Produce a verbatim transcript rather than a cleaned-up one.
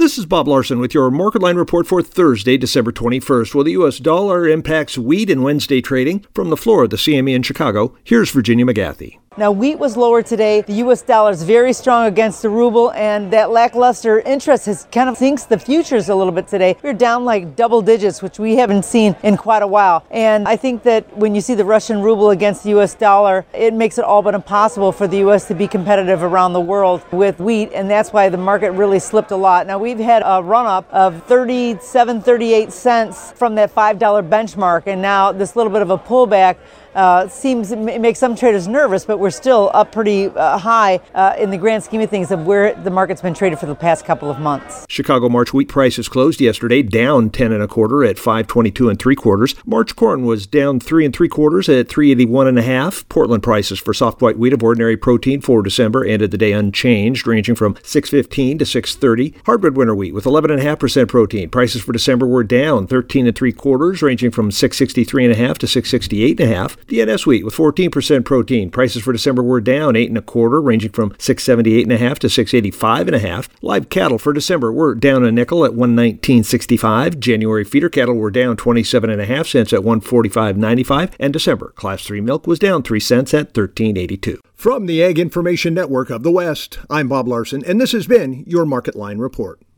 This is Bob Larson with your Market Line report for Thursday, December twenty-first. Well, the U S dollar impacts wheat in Wednesday trading. From the floor of the C M E in Chicago, here's Virginia McGathy. Now, wheat was lower today. The U S dollar is very strong against the ruble, and that lackluster interest has kind of sinks the futures a little bit today. We're down like double digits, which we haven't seen in quite a while. And I think that when you see the Russian ruble against the U S dollar, it makes it all but impossible for the U S to be competitive around the world with wheat, and that's why the market really slipped a lot. Now, we've had a run-up of thirty-seven, thirty-eight cents from that five dollar benchmark, and now this little bit of a pullback Uh, seems it makes some traders nervous, but we're still up pretty uh, high uh, in the grand scheme of things of where the market's been traded for the past couple of months. Chicago March wheat prices closed yesterday down ten and a quarter at five twenty-two and three quarters. March corn was down three and three quarters at three eighty-one and a half. Portland prices for soft white wheat of ordinary protein for December ended the day unchanged, ranging from six fifteen to six thirty. Hardwood winter wheat with eleven and a half percent protein. Prices for December were down thirteen and three quarters, ranging from six sixty-three and a half to six sixty-eight and a half. D N S wheat with fourteen percent protein. Prices for December were down eight and a quarter, ranging from six seventy-eight and a half to six eighty-five and a half. Live cattle for December were down a nickel at one nineteen sixty-five. January feeder cattle were down twenty-seven and a half cents at one forty-five ninety-five, and December class three milk was down three cents at thirteen eighty-two. From the Ag Information Network of the West, I'm Bob Larson, and this has been your Market Line report.